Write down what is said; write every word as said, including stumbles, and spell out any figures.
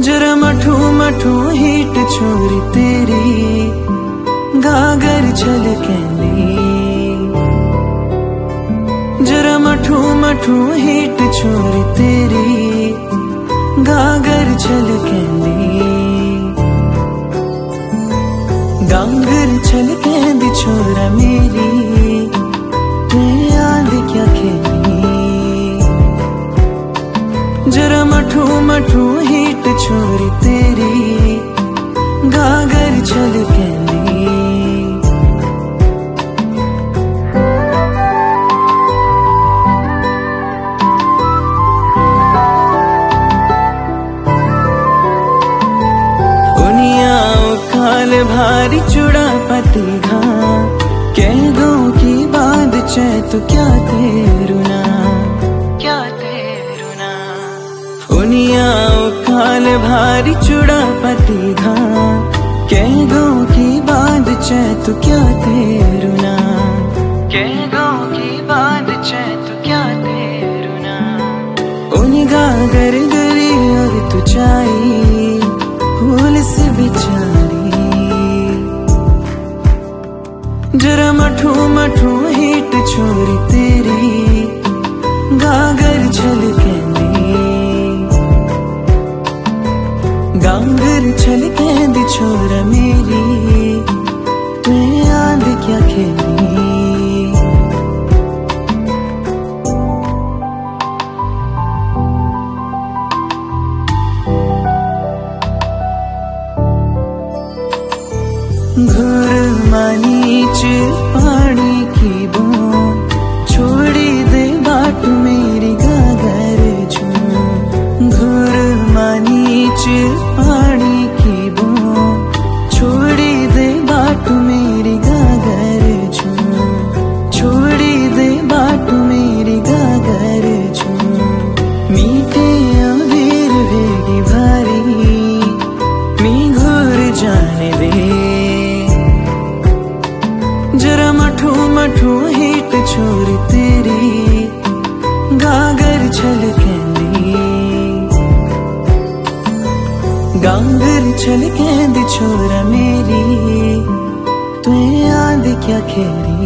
जरा मठू मठू हीट छोरी तेरी गागर छलकैंदी। जरा मठू मठू हीट छोरी तेरी गागर छलकैंदी। गागर छलकैंदी छोरा मेरी तू याद क्या खेली। जरा मठू मठू हीट छोरी तेरी गागर छलकैंदी। उनिया काल भारी चुड़ा पति घा कह दो की बात चाहे तो क्या तेरुना क्या तेरुना। उनिया काल भारी चुड़ा पति घा कह दो की बात चाहे तो क्या तेरुना कह दो की बात चाहे तो क्या तेरुना। उन गागर गरी और तू चाई फूल से बिचारी। जरा मठू मठू हीट छोरी तेरी गागर छलकैंदी। गागर छलकैंदी छोरा मेरी तू याद क्या खेली। घुर मानीच पानी की बूंद छोड़ी दे बाट मेरी गागर झूम। घुर मानीच पानी की बूंद छोड़ी दे बाट मेरी गागर झूम। छोड़ी दे बाट मेरी गागर झूम। मीठे अमीर वेगी भारी मी घुर जाने दे। जरा मठू मठू हीट छोरी तेरी गागर छलकैंदी। गागर छलकैंदी छोरा मेरी तू याद क्या खेली।